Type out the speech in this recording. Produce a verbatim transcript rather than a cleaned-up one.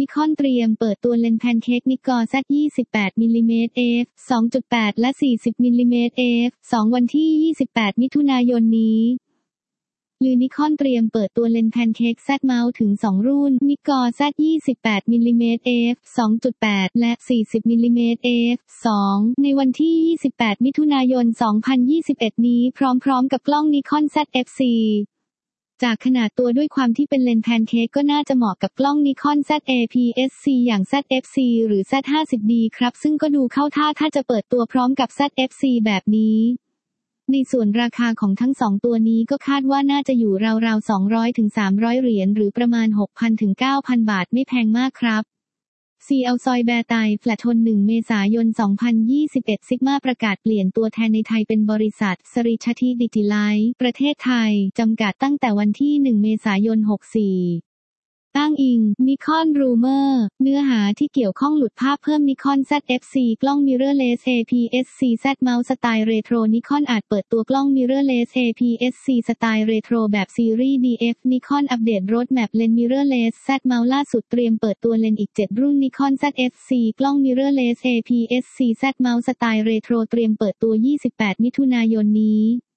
Nikon เตรียมเปิดตัวเลนส์แพนเค้ก Nikkor แซด ยี่สิบแปดมิลลิเมตร เอฟ สองจุดแปด และ สี่สิบมิลลิเมตร เอฟ สอง วันที่ ยี่สิบแปด มิถุนายนนี้ลือ Nikon เตรียมเปิดตัวเลนส์แพนเค้ก Z Mount ถึง สอง รุ่น Nikkor แซด ยี่สิบแปดมิลลิเมตร เอฟ สองจุดแปด และ สี่สิบมิลลิเมตร เอฟ สอง ในวันที่ ยี่สิบแปด มิถุนายน สองพันยี่สิบเอ็ด นี้พร้อมๆกับกล้อง Nikon แซด เอฟ ซี จากขนาดตัวด้วยความที่เป็นเลนส์แพนเค้กก็น่าจะเหมาะกับกล้อง Nikon แซด เอ พี เอส ซี อย่าง แซด เอฟ ซี หรือ แซด ห้าสิบ ดี ครับซึ่งก็ดูเข้าท่าถ้าจะเปิดตัวพร้อมกับ แซด เอฟ ซี แบบนี้ในส่วนราคาของทั้งสองตัวนี้ก็คาดว่าน่าจะอยู่ราวๆ สองร้อยถึงสามร้อย เหรียญหรือประมาณ หกพันถึงเก้าพัน บาทไม่แพงมากครับซี อัลซอยแบร์ไตแฟลทนหนึ่งเมษายน สองพันยี่สิบเอ็ด ซิกมาประกาศเปลี่ยนตัวแทนในไทยเป็นบริษัทสริชทิดิจิไลท์ประเทศไทยจำกัดตั้งแต่วันที่หนึ่งเมษายนหกสี่อ้างอิง Nikon Rumor เนื้อหาที่เกี่ยวข้องหลุดภาพเพิ่ม Nikon แซด เอฟ ซี กล้อง Mirrorless เอ พี เอส ซี Z Mount สไตล์เรโทร Nikon อาจเปิดตัวกล้อง Mirrorless เอ พี เอส ซี สไตล์เรโทรแบบซีรีส์ ดี เอฟ Nikon อัปเดต Roadmap เลนส์ Mirrorless Z Mount ล่าสุดเตรียมเปิดตัวเลนส์อีกเจ็ดรุ่น Nikon แซด เอฟ ซี กล้อง Mirrorless เอ พี เอส ซี Z Mount สไตล์เรโทรเตรียมเปิดตัวยี่สิบแปดมิถุนายนนี้